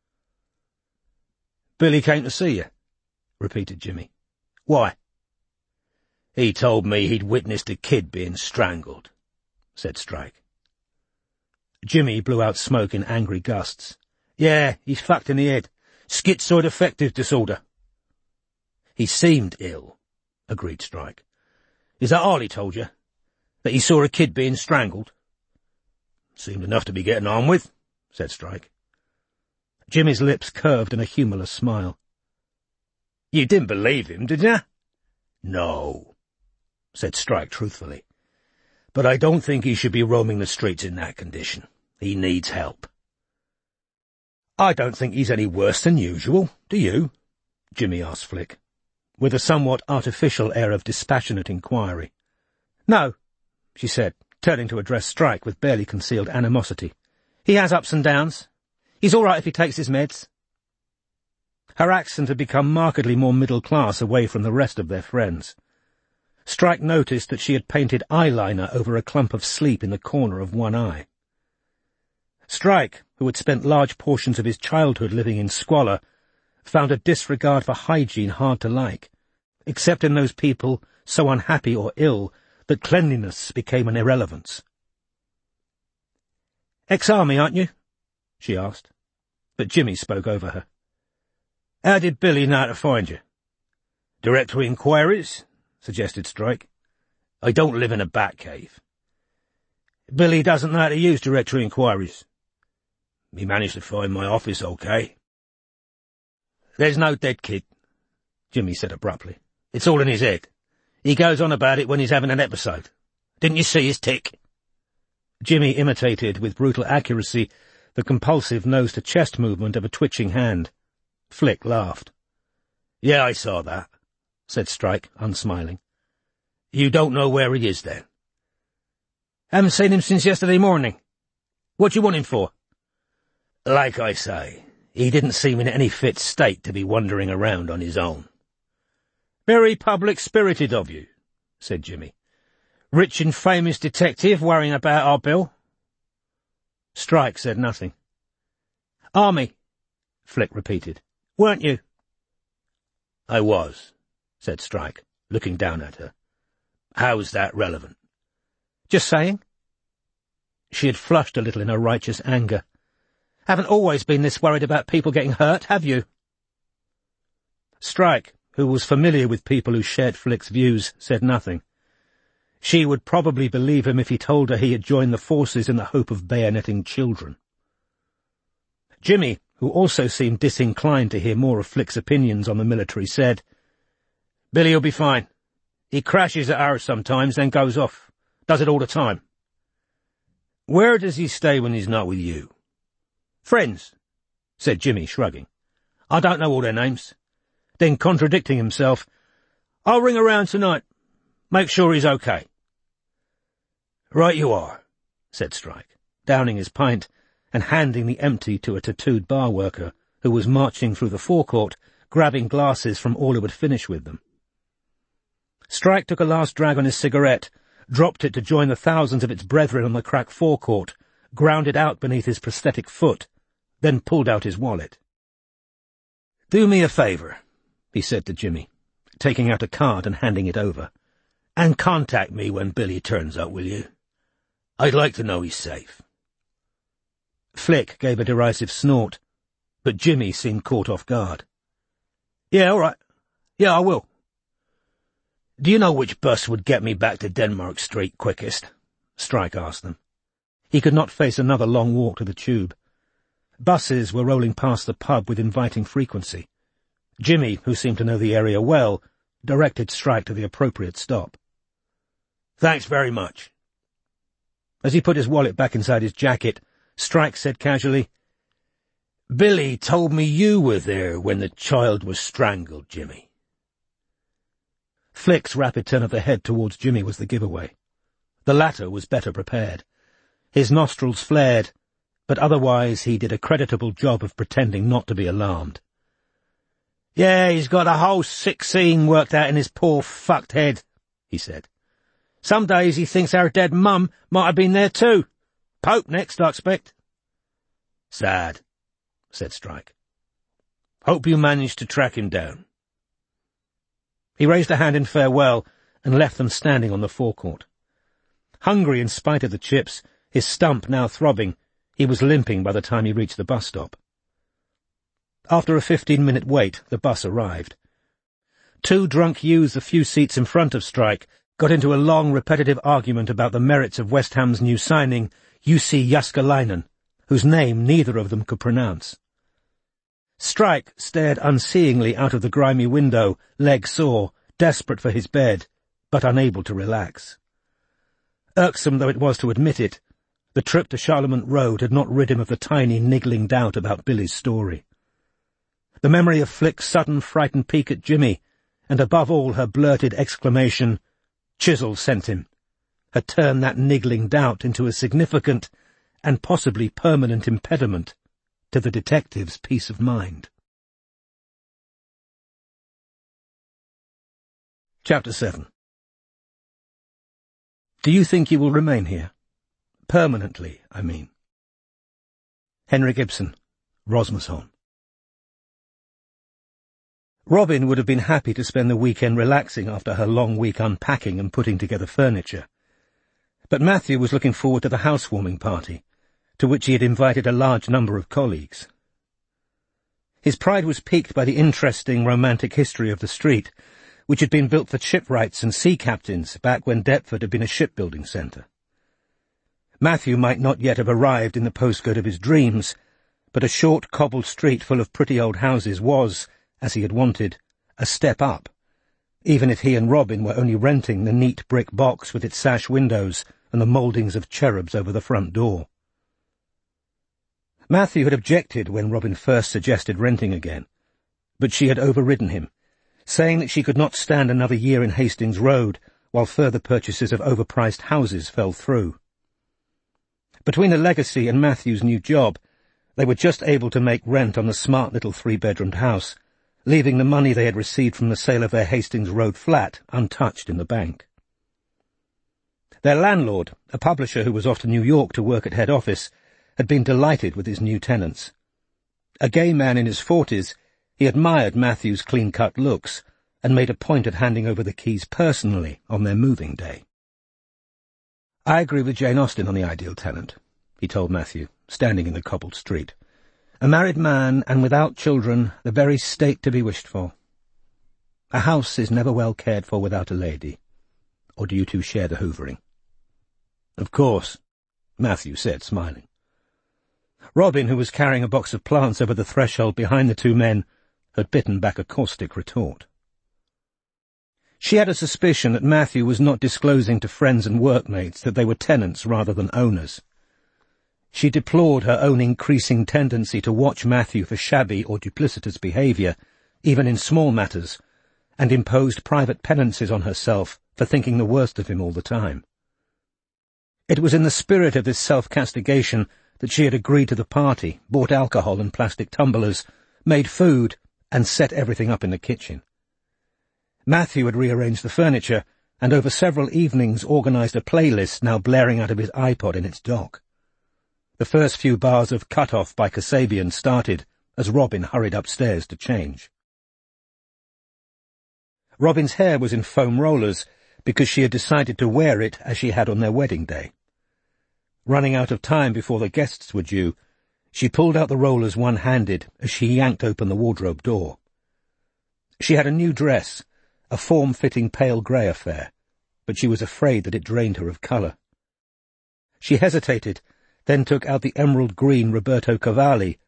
"Billy came to see you," repeated Jimmy. "Why?" "He told me he'd witnessed a kid being strangled," said Strike. Jimmy blew out smoke in angry gusts. "Yeah, he's fucked in the head. Schizoid affective disorder." "He seemed ill," agreed Strike. "Is that all he told you? That he saw a kid being strangled?" "Seemed enough to be getting on with," said Strike. Jimmy's lips curved in a humourless smile. "You didn't believe him, did you?" "No," said Strike truthfully. "But I don't think he should be roaming the streets in that condition. He needs help." "I don't think he's any worse than usual, do you?" Jimmy asked Flick, with a somewhat artificial air of dispassionate inquiry. "No," she said, turning to address Strike with barely concealed animosity. "He has ups and downs. He's all right if he takes his meds." Her accent had become markedly more middle-class away from the rest of their friends. Strike noticed that she had painted eyeliner over a clump of sleep in the corner of one eye. Strike, who had spent large portions of his childhood living in squalor, found a disregard for hygiene hard to like, except in those people so unhappy or ill that cleanliness became an irrelevance. "Ex-army, aren't you?" she asked, but Jimmy spoke over her. "How did Billy know to find you?" "Directory inquiries," suggested Strike. "I don't live in a bat cave." "Billy doesn't know how to use directory inquiries." "He managed to find my office okay." "There's no dead kid," Jimmy said abruptly. "It's all in his head. He goes on about it when he's having an episode. Didn't you see his tick?" Jimmy imitated with brutal accuracy the compulsive nose-to-chest movement of a twitching hand. Flick laughed. "Yeah, I saw that," said Strike, unsmiling. "You don't know where he is, then?" "Haven't seen him since yesterday morning. What do you want him for?" "Like I say, he didn't seem in any fit state to be wandering around on his own." "Very public-spirited of you," said Jimmy. "Rich and famous detective worrying about our Bill." Strike said nothing. "Army," Flick repeated. "Weren't you?" "I was," said Strike, looking down at her. "How's that relevant?" "Just saying." She had flushed a little in her righteous anger. "Haven't always been this worried about people getting hurt, have you?" Strike, who was familiar with people who shared Flick's views, said nothing. She would probably believe him if he told her he had joined the forces in the hope of bayoneting children. Jimmy, who also seemed disinclined to hear more of Flick's opinions on the military, said, "Billy'll be fine. He crashes at ours sometimes, then goes off. Does it all the time." "Where does he stay when he's not with you?" "Friends," said Jimmy, shrugging. "I don't know all their names." Then, contradicting himself, "I'll ring around tonight. Make sure he's okay." "Right you are," said Strike, downing his pint and handing the empty to a tattooed bar worker who was marching through the forecourt, grabbing glasses from all who would finish with them. Strike took a last drag on his cigarette, dropped it to join the thousands of its brethren on the crack forecourt, ground it out beneath his prosthetic foot, then pulled out his wallet. "Do me a favour," he said to Jimmy, taking out a card and handing it over, "and contact me when Billy turns up, will you? I'd like to know he's safe." Flick gave a derisive snort, but Jimmy seemed caught off guard. "Yeah, all right. Yeah, I will." "Do you know which bus would get me back to Denmark Street quickest?" Strike asked them. He could not face another long walk to the tube. Buses were rolling past the pub with inviting frequency. Jimmy, who seemed to know the area well, directed Strike to the appropriate stop. "Thanks very much." As he put his wallet back inside his jacket, Strike said casually, "Billy told me you were there when the child was strangled, Jimmy." Flick's rapid turn of the head towards Jimmy was the giveaway. The latter was better prepared. His nostrils flared, but otherwise he did a creditable job of pretending not to be alarmed. "Yeah, he's got a whole sick scene worked out in his poor fucked head," he said. "Some days he thinks our dead mum might have been there too. Pope next, I expect." "Sad," said Strike. "Hope you managed to track him down." He raised a hand in farewell and left them standing on the forecourt. Hungry in spite of the chips, his stump now throbbing, he was limping by the time he reached the bus stop. After a 15-minute wait, the bus arrived. Two drunk youths a few seats in front of Strike got into a long, repetitive argument about the merits of West Ham's new signing, Jussi Jääskeläinen, whose name neither of them could pronounce. Strike stared unseeingly out of the grimy window, leg sore, desperate for his bed, but unable to relax. Irksome though it was to admit it, the trip to Charlemont Road had not rid him of the tiny, niggling doubt about Billy's story. The memory of Flick's sudden, frightened peek at Jimmy, and above all her blurted exclamation, "Chisel sent him," had turned that niggling doubt into a significant and possibly permanent impediment to the detective's peace of mind. Chapter 7. Do you think you will remain here? Permanently, I mean. Henry Gibson, Rosmersholm. Robin would have been happy to spend the weekend relaxing after her long week unpacking and putting together furniture. But Matthew was looking forward to the housewarming party, to which he had invited a large number of colleagues. His pride was piqued by the interesting romantic history of the street, which had been built for shipwrights and sea captains back when Deptford had been a shipbuilding centre. Matthew might not yet have arrived in the postcode of his dreams, but a short cobbled street full of pretty old houses was, as he had wanted, a step up, even if he and Robin were only renting the neat brick box with its sash windows and the mouldings of cherubs over the front door. Matthew had objected when Robin first suggested renting again, but she had overridden him, saying that she could not stand another year in Hastings Road while further purchases of overpriced houses fell through. Between the legacy and Matthew's new job, they were just able to make rent on the smart little 3-bedroomed house, leaving the money they had received from the sale of their Hastings Road flat untouched in the bank. Their landlord, a publisher who was off to New York to work at head office, had been delighted with his new tenants. A gay man in his 40s, he admired Matthew's clean-cut looks and made a point of handing over the keys personally on their moving day. "I agree with Jane Austen on the ideal tenant," he told Matthew, standing in the cobbled street. "A married man, and without children, the very state to be wished for. A house is never well cared for without a lady. Or do you two share the hoovering?" "Of course," Matthew said, smiling. Robin, who was carrying a box of plants over the threshold behind the two men, had bitten back a caustic retort. She had a suspicion that Matthew was not disclosing to friends and workmates that they were tenants rather than owners. She deplored her own increasing tendency to watch Matthew for shabby or duplicitous behaviour, even in small matters, and imposed private penances on herself for thinking the worst of him all the time. It was in the spirit of this self-castigation that she had agreed to the party, bought alcohol and plastic tumblers, made food, and set everything up in the kitchen. Matthew had rearranged the furniture, and over several evenings organised a playlist now blaring out of his iPod in its dock. The first few bars of Cut Off by Kasabian started as Robin hurried upstairs to change. Robin's hair was in foam rollers because she had decided to wear it as she had on their wedding day. Running out of time before the guests were due, she pulled out the rollers one-handed as she yanked open the wardrobe door. She had a new dress, a form-fitting pale grey affair, but she was afraid that it drained her of colour. She hesitated, then took out the emerald green Roberto Cavalli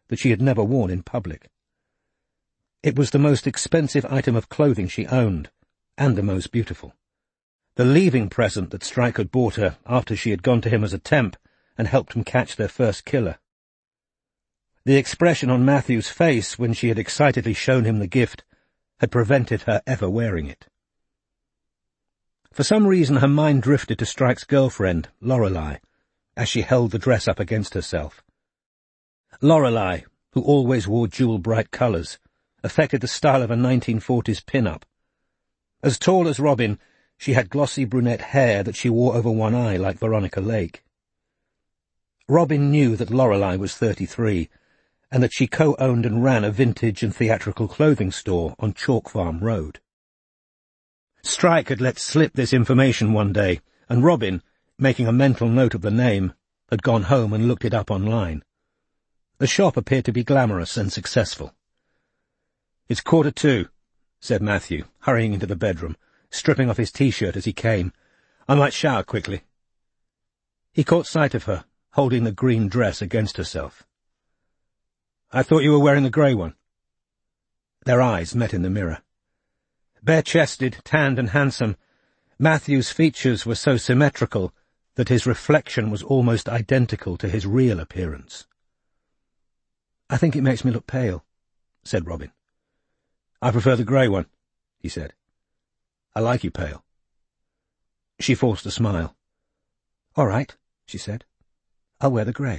that she had never worn in public. It was the most expensive item of clothing she owned, and the most beautiful. The leaving present that Strike had bought her after she had gone to him as a temp and helped him catch their first killer. The expression on Matthew's face when she had excitedly shown him the gift had prevented her ever wearing it. For some reason her mind drifted to Strike's girlfriend, Lorelei, as she held the dress up against herself. Lorelei, who always wore jewel-bright colours, affected the style of a 1940s pin-up. As tall as Robin, she had glossy brunette hair that she wore over one eye like Veronica Lake. Robin knew that Lorelei was 33, and that she co-owned and ran a vintage and theatrical clothing store on Chalk Farm Road. Strike had let slip this information one day, and Robin, making a mental note of the name, had gone home and looked it up online. The shop appeared to be glamorous and successful. "It's 1:45, said Matthew, hurrying into the bedroom, stripping off his T-shirt as he came. "I might shower quickly." He caught sight of her, holding the green dress against herself. "I thought you were wearing the grey one." Their eyes met in the mirror. Bare-chested, tanned and handsome, Matthew's features were so symmetrical that his reflection was almost identical to his real appearance. "I think it makes me look pale," said Robin. "I prefer the grey one," he said. "I like you pale." She forced a smile. "All right," she said. "I'll wear the grey."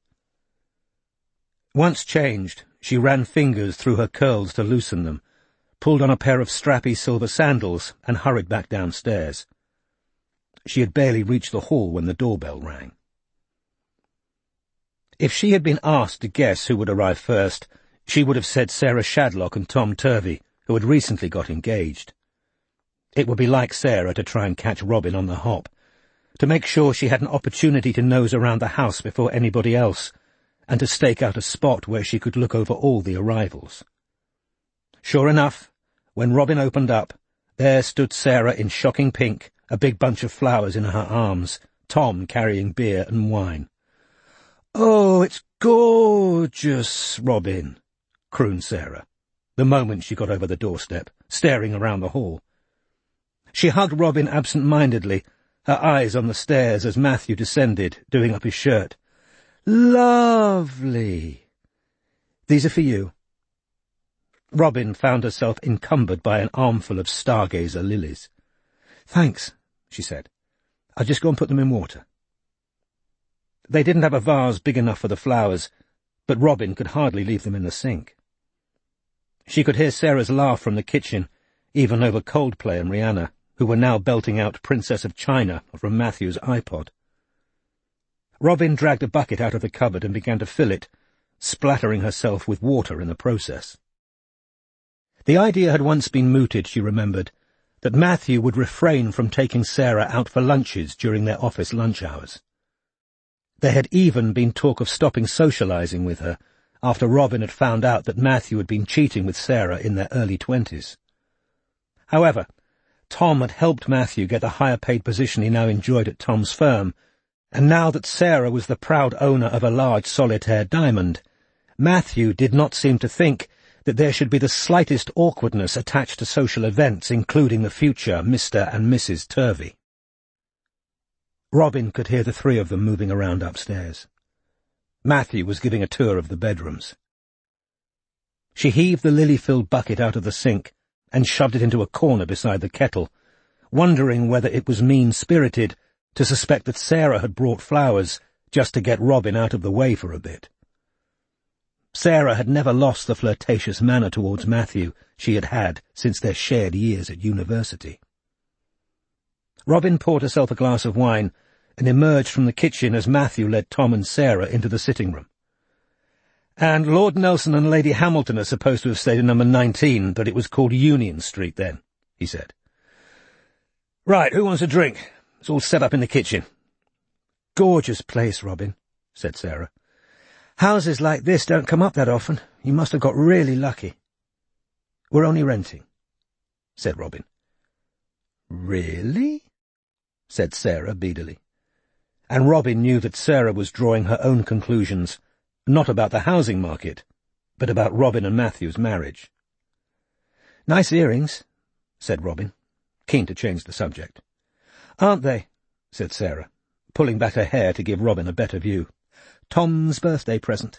Once changed, she ran fingers through her curls to loosen them, pulled on a pair of strappy silver sandals, and hurried back downstairs. She had barely reached the hall when the doorbell rang. If she had been asked to guess who would arrive first, she would have said Sarah Shadlock and Tom Turvey, who had recently got engaged. It would be like Sarah to try and catch Robin on the hop, to make sure she had an opportunity to nose around the house before anybody else, and to stake out a spot where she could look over all the arrivals. Sure enough, when Robin opened up, there stood Sarah in shocking pink, a big bunch of flowers in her arms, Tom carrying beer and wine. "Oh, it's gorgeous, Robin," crooned Sarah, the moment she got over the doorstep, staring around the hall. She hugged Robin absent-mindedly, her eyes on the stairs as Matthew descended, doing up his shirt. "Lovely. These are for you." Robin found herself encumbered by an armful of stargazer lilies. "Thanks," she said. "I'll just go and put them in water." They didn't have a vase big enough for the flowers, but Robin could hardly leave them in the sink. She could hear Sarah's laugh from the kitchen, even over Coldplay and Rihanna, who were now belting out Princess of China from Matthew's iPod. Robin dragged a bucket out of the cupboard and began to fill it, splattering herself with water in the process. The idea had once been mooted, she remembered, that Matthew would refrain from taking Sarah out for lunches during their office lunch hours. There had even been talk of stopping socializing with her after Robin had found out that Matthew had been cheating with Sarah in their early 20s. However, Tom had helped Matthew get the higher-paid position he now enjoyed at Tom's firm, and now that Sarah was the proud owner of a large solitaire diamond, Matthew did not seem to think that there should be the slightest awkwardness attached to social events, including the future Mr. and Mrs. Turvey. Robin could hear the three of them moving around upstairs. Matthew was giving a tour of the bedrooms. She heaved the lily-filled bucket out of the sink and shoved it into a corner beside the kettle, wondering whether it was mean-spirited to suspect that Sarah had brought flowers just to get Robin out of the way for a bit. Sarah had never lost the flirtatious manner towards Matthew she had had since their shared years at university. Robin poured herself a glass of wine and emerged from the kitchen as Matthew led Tom and Sarah into the sitting room. "And Lord Nelson and Lady Hamilton are supposed to have stayed in number 19, but it was called Union Street then," he said. "Right, who wants a drink? It's all set up in the kitchen." "Gorgeous place, Robin," said Sarah. "Houses like this don't come up that often. You must have got really lucky." "We're only renting," said Robin. "Really?" said Sarah beadily. And Robin knew that Sarah was drawing her own conclusions, not about the housing market, but about Robin and Matthew's marriage. "Nice earrings," said Robin, keen to change the subject. "Aren't they?" said Sarah, pulling back her hair to give Robin a better view. "Tom's birthday present."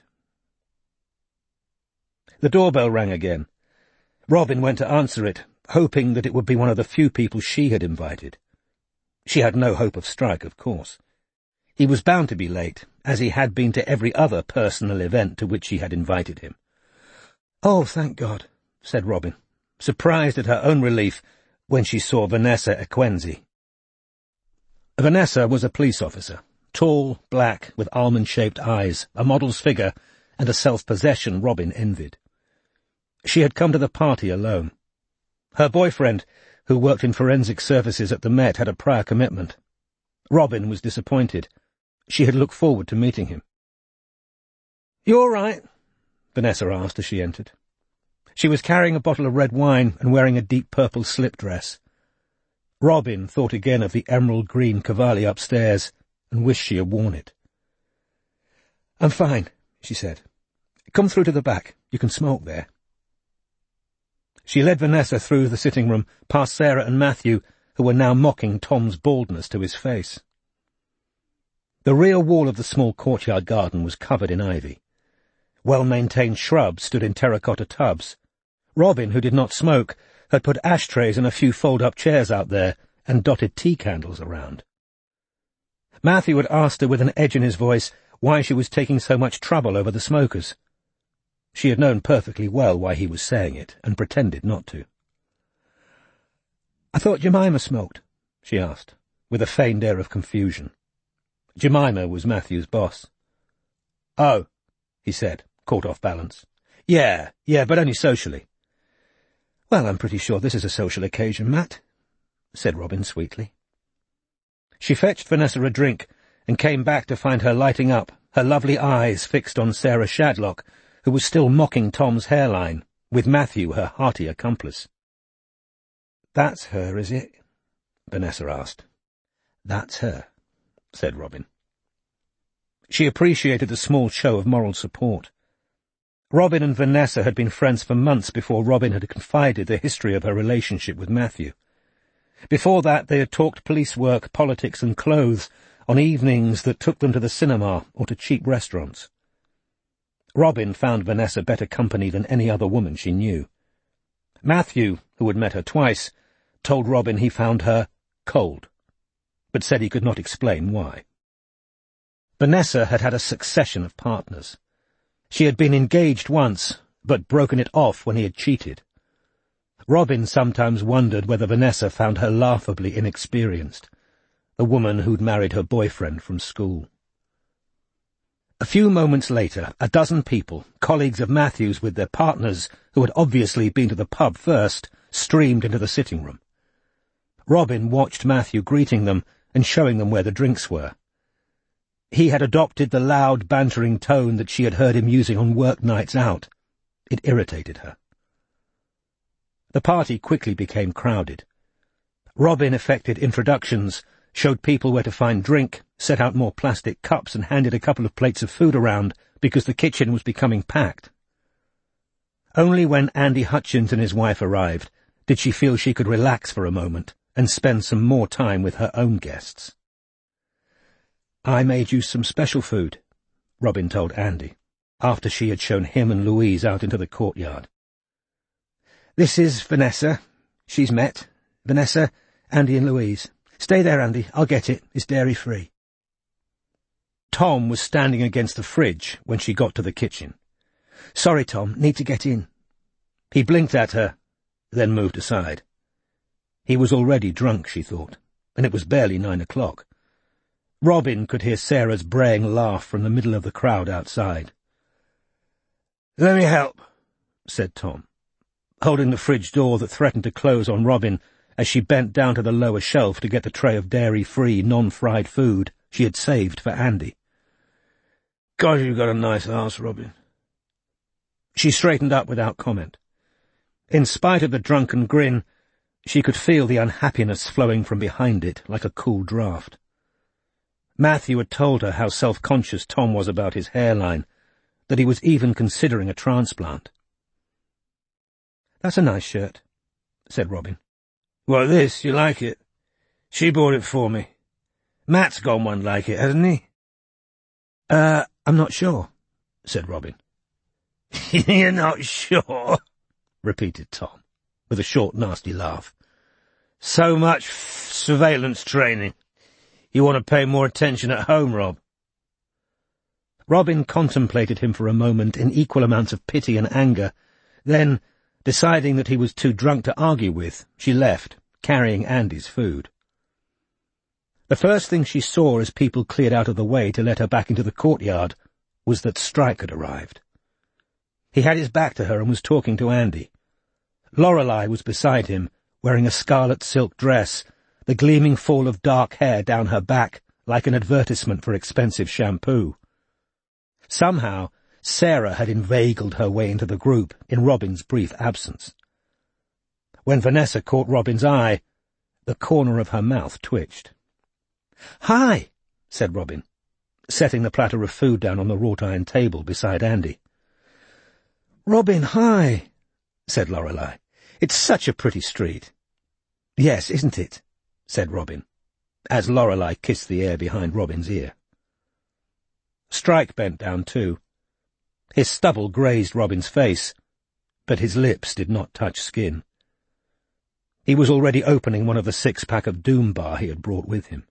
The doorbell rang again. Robin went to answer it, hoping that it would be one of the few people she had invited. She had no hope of strike, of course. He was bound to be late, as he had been to every other personal event to which she had invited him. "Oh, thank God," said Robin, surprised at her own relief when she saw Vanessa Equenzi. Vanessa was a police officer, tall, black, with almond-shaped eyes, a model's figure, and a self-possession Robin envied. She had come to the party alone. Her boyfriend, who worked in forensic services at the Met, had a prior commitment. Robin was disappointed. She had looked forward to meeting him. "You all right?" Vanessa asked as she entered. She was carrying a bottle of red wine and wearing a deep purple slip dress. Robin thought again of the emerald-green Cavalli upstairs and wished she had worn it. "I'm fine," she said. "Come through to the back. You can smoke there." She led Vanessa through the sitting room, past Sarah and Matthew, who were now mocking Tom's baldness to his face. The rear wall of the small courtyard garden was covered in ivy. Well-maintained shrubs stood in terracotta tubs. Robin, who did not smoke, had put ashtrays and a few fold-up chairs out there and dotted tea candles around. Matthew had asked her with an edge in his voice why she was taking so much trouble over the smokers. She had known perfectly well why he was saying it, and pretended not to. "I thought Jemima smoked," she asked, with a feigned air of confusion. Jemima was Matthew's boss. "Oh," he said, caught off balance. Yeah, but only socially." "Well, I'm pretty sure this is a social occasion, Matt," said Robin sweetly. She fetched Vanessa a drink and came back to find her lighting up, her lovely eyes fixed on Sarah Shadlock, who was still mocking Tom's hairline, with Matthew her hearty accomplice. "That's her, is it?" Vanessa asked. "That's her," said Robin. She appreciated the small show of moral support. Robin and Vanessa had been friends for months before Robin had confided the history of her relationship with Matthew. Before that they had talked police work, politics and clothes on evenings that took them to the cinema or to cheap restaurants. Robin found Vanessa better company than any other woman she knew. Matthew, who had met her twice, told Robin he found her cold, but said he could not explain why. Vanessa had had a succession of partners. She had been engaged once, but broken it off when he had cheated. Robin sometimes wondered whether Vanessa found her laughably inexperienced, a woman who'd married her boyfriend from school. A few moments later, a dozen people, colleagues of Matthew's with their partners, who had obviously been to the pub first, streamed into the sitting room. Robin watched Matthew greeting them and showing them where the drinks were. He had adopted the loud, bantering tone that she had heard him using on work nights out. It irritated her. The party quickly became crowded. Robin effected introductions, showed people where to find drink, set out more plastic cups and handed a couple of plates of food around because the kitchen was becoming packed. Only when Andy Hutchins and his wife arrived did she feel she could relax for a moment and spend some more time with her own guests. "I made you some special food," Robin told Andy, after she had shown him and Louise out into the courtyard. "This is Vanessa. She's met. Vanessa, Andy and Louise. Stay there, Andy. I'll get it. It's dairy-free." Tom was standing against the fridge when she got to the kitchen. "Sorry, Tom. Need to get in." He blinked at her, then moved aside. He was already drunk, she thought, and it was barely 9 o'clock. Robin could hear Sarah's braying laugh from the middle of the crowd outside. "Let me help," said Tom, holding the fridge door that threatened to close on Robin as she bent down to the lower shelf to get the tray of dairy-free, non-fried food she had saved for Andy. "God, you've got a nice house, Robin." She straightened up without comment. In spite of the drunken grin, she could feel the unhappiness flowing from behind it like a cool draught. Matthew had told her how self-conscious Tom was about his hairline, that he was even considering a transplant. "That's a nice shirt," said Robin. "What, this? You like it? She bought it for me. Matt's got one like it, hasn't he?" I'm not sure," said Robin. "You're not sure?" repeated Tom, with a short, nasty laugh. "So much surveillance training. You want to pay more attention at home, Rob?" Robin contemplated him for a moment in equal amounts of pity and anger. Then, deciding that he was too drunk to argue with, she left, carrying Andy's food. The first thing she saw as people cleared out of the way to let her back into the courtyard was that Strike had arrived. He had his back to her and was talking to Andy. Lorelei was beside him, wearing a scarlet silk dress, the gleaming fall of dark hair down her back like an advertisement for expensive shampoo. Somehow, Sarah had inveigled her way into the group in Robin's brief absence. When Vanessa caught Robin's eye, the corner of her mouth twitched. "Hi," said Robin, setting the platter of food down on the wrought-iron table beside Andy. "Robin, hi," said Lorelei. "It's such a pretty street." "Yes, isn't it?" said Robin, as Lorelei kissed the air behind Robin's ear. Strike bent down too. His stubble grazed Robin's face, but his lips did not touch skin. He was already opening one of the 6-pack of Doom Bar he had brought with him.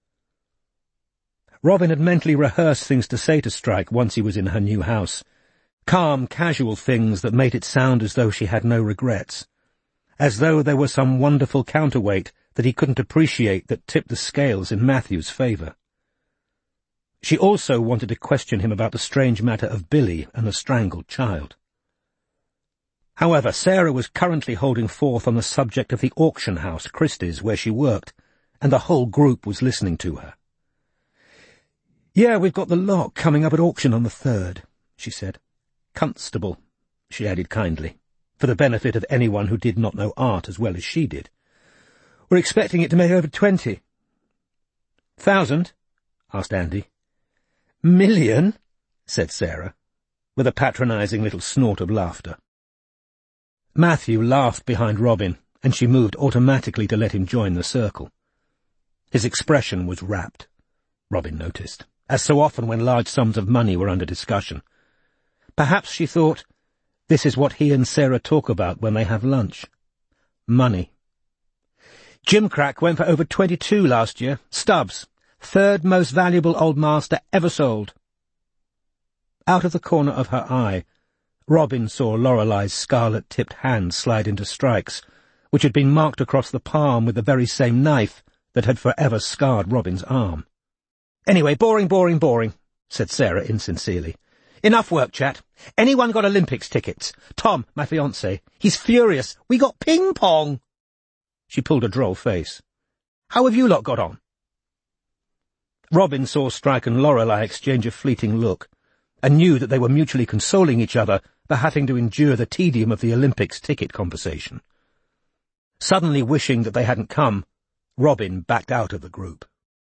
Robin had mentally rehearsed things to say to Strike once he was in her new house, calm, casual things that made it sound as though she had no regrets, as though there was some wonderful counterweight that he couldn't appreciate that tipped the scales in Matthew's favour. She also wanted to question him about the strange matter of Billy and the strangled child. However, Sarah was currently holding forth on the subject of the auction house, Christie's, where she worked, and the whole group was listening to her. "Yeah, we've got the lot coming up at auction on the 3rd, she said. "Constable," she added kindly, for the benefit of anyone who did not know art as well as she did. "We're expecting it to make over 20. "1,000?" asked Andy. "Million?" said Sarah, with a patronising little snort of laughter. Matthew laughed behind Robin, and she moved automatically to let him join the circle. His expression was rapt, Robin noticed, as so often when large sums of money were under discussion. Perhaps, she thought, this is what he and Sarah talk about when they have lunch. Money. "Gimcrack went for over 22 last year. Stubbs, 3rd most valuable old master ever sold." Out of the corner of her eye, Robin saw Lorelei's scarlet-tipped hand slide into Strike's, which had been marked across the palm with the very same knife that had forever scarred Robin's arm. "Anyway, boring, said Sarah insincerely. "Enough work chat. Anyone got Olympics tickets? Tom, my fiancé, he's furious. We got ping-pong." She pulled a droll face. "How have you lot got on?" Robin saw Strike and Lorelei exchange a fleeting look, and knew that they were mutually consoling each other for having to endure the tedium of the Olympics ticket conversation. Suddenly wishing that they hadn't come, Robin backed out of the group.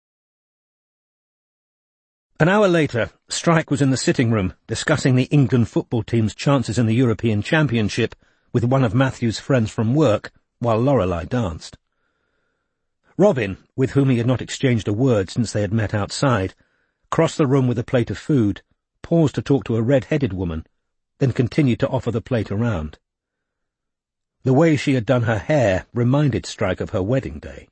An hour later, Strike was in the sitting room discussing the England football team's chances in the European Championship with one of Matthew's friends from work while Lorelei danced. Robin, with whom he had not exchanged a word since they had met outside, crossed the room with a plate of food, paused to talk to a red-headed woman, then continued to offer the plate around. The way she had done her hair reminded Strike of her wedding day.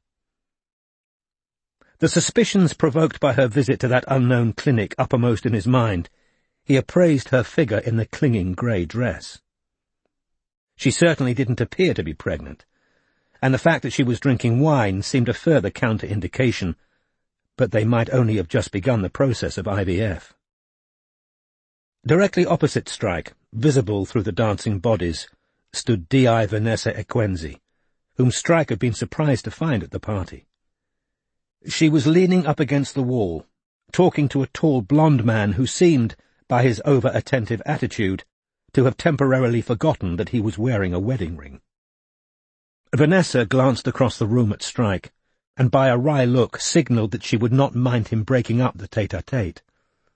The suspicions provoked by her visit to that unknown clinic uppermost in his mind, he appraised her figure in the clinging grey dress. She certainly didn't appear to be pregnant, and the fact that she was drinking wine seemed a further counter-indication, but they might only have just begun the process of IVF. Directly opposite Strike, visible through the dancing bodies, stood D.I. Vanessa Equenzi, whom Strike had been surprised to find at the party. She was leaning up against the wall, talking to a tall blonde man who seemed, by his over-attentive attitude, to have temporarily forgotten that he was wearing a wedding ring. Vanessa glanced across the room at Strike, and by a wry look signalled that she would not mind him breaking up the tete-a-tete.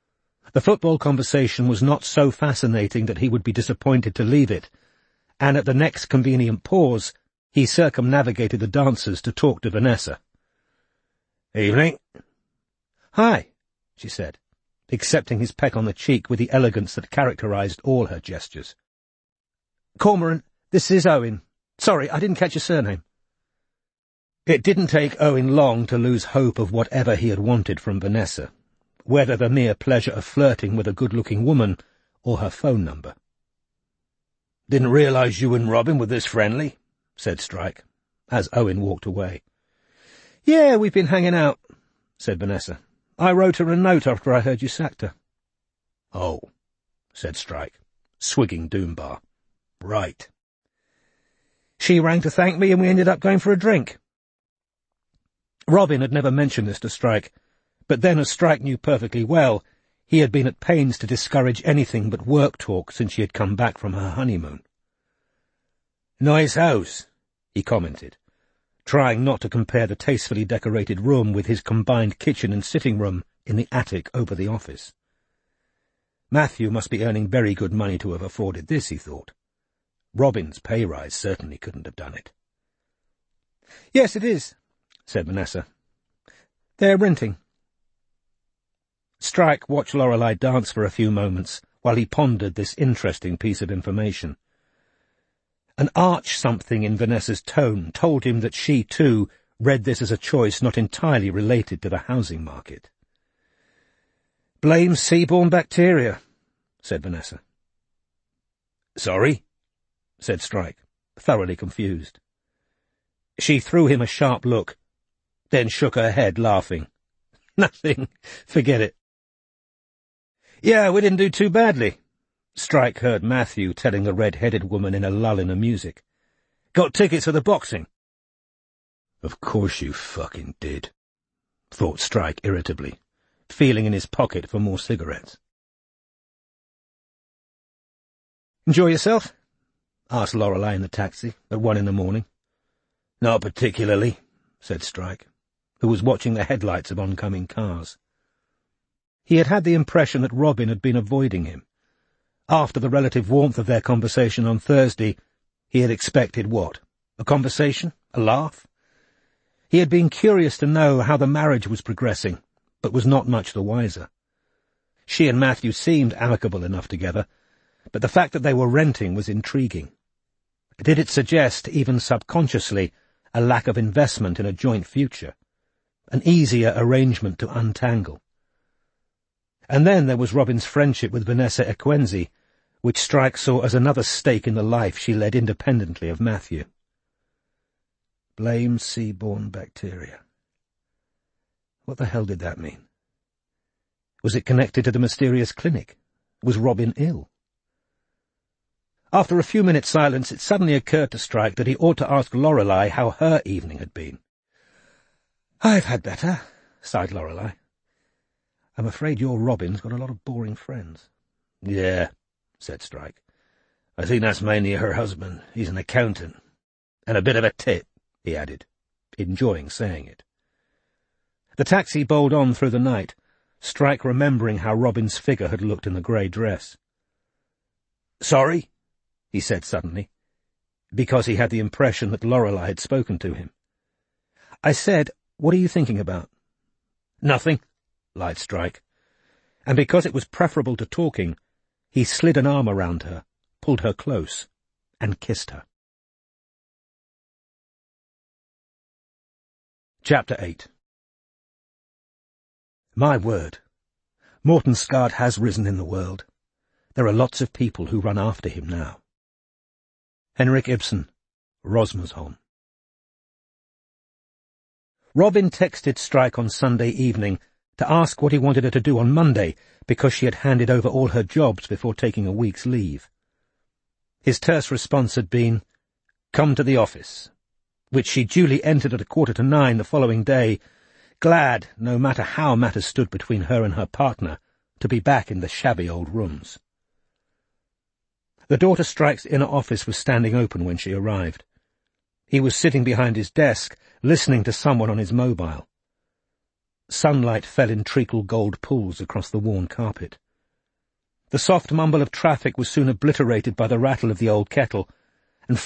The football conversation was not so fascinating that he would be disappointed to leave it, and at the next convenient pause, he circumnavigated the dancers to talk to Vanessa. "Evening." "Hi," she said, accepting his peck on the cheek with the elegance that characterized all her gestures. "Cormoran, this is Owen. Sorry, I didn't catch your surname." It didn't take Owen long to lose hope of whatever he had wanted from Vanessa, whether the mere pleasure of flirting with a good-looking woman or her phone number. "Didn't realise you and Robin were this friendly," said Strike, as Owen walked away. "Yeah, we've been hanging out," said Vanessa. "I wrote her a note after I heard you sacked her." "Oh," said Strike, swigging Doombar. "Right." "She rang to thank me and we ended up going for a drink." Robin had never mentioned this to Strike, but then, as Strike knew perfectly well, he had been at pains to discourage anything but work talk since she had come back from her honeymoon. "Nice house," he commented, trying not to compare the tastefully decorated room with his combined kitchen and sitting room in the attic over the office. Matthew must be earning very good money to have afforded this, he thought. Robin's pay rise certainly couldn't have done it. "Yes, it is," said Vanessa. "They're renting." Strike watched Lorelei dance for a few moments while he pondered this interesting piece of information. An arch something in Vanessa's tone told him that she, too, read this as a choice not entirely related to the housing market. "Blame sea-borne bacteria," said Vanessa. "Sorry?" said Strike, thoroughly confused. She threw him a sharp look, then shook her head, laughing. "Nothing. Forget it." "Yeah, we didn't do too badly," Strike heard Matthew telling the red-headed woman in a lull in the music. "Got tickets for the boxing." "Of course you fucking did," thought Strike irritably, feeling in his pocket for more cigarettes. "Enjoy yourself?" asked Lorelei in the taxi at 1 a.m. "Not particularly," said Strike, who was watching the headlights of oncoming cars. He had had the impression that Robin had been avoiding him. After the relative warmth of their conversation on Thursday, he had expected what? A conversation? A laugh? He had been curious to know how the marriage was progressing, but was not much the wiser. She and Matthew seemed amicable enough together, but the fact that they were renting was intriguing. Did it suggest, even subconsciously, a lack of investment in a joint future? An easier arrangement to untangle? And then there was Robin's friendship with Vanessa Equenzi, which Strike saw as another stake in the life she led independently of Matthew. Blame sea-borne bacteria. What the hell did that mean? Was it connected to the mysterious clinic? Was Robin ill? After a few minutes' silence, it suddenly occurred to Strike that he ought to ask Lorelei how her evening had been. "I've had better," sighed Lorelei. "I'm afraid your Robin's got a lot of boring friends." "Yeah," said Strike. "I think that's mainly her husband. He's an accountant. And a bit of a tit," he added, enjoying saying it. The taxi bowled on through the night, Strike remembering how Robin's figure had looked in the grey dress. "Sorry?" he said suddenly, because he had the impression that Lorelei had spoken to him. "I said, what are you thinking about?" "Nothing," lied Strike, and because it was preferable to talking, he slid an arm around her, pulled her close, and kissed her. Chapter 8. My word, Morton Scard has risen in the world. There are lots of people who run after him now. Henrik Ibsen, Rosmersholm. Robin texted Strike on Sunday evening to ask what he wanted her to do on Monday because she had handed over all her jobs before taking a week's leave. His terse response had been, "Come to the office," which she duly entered at 8:45 the following day, glad, no matter how matters stood between her and her partner, to be back in the shabby old rooms. The door to Strike's inner office was standing open when she arrived. He was sitting behind his desk, listening to someone on his mobile. Sunlight fell in treacle gold pools across the worn carpet, The soft mumble of traffic was soon obliterated by the rattle of the old kettle,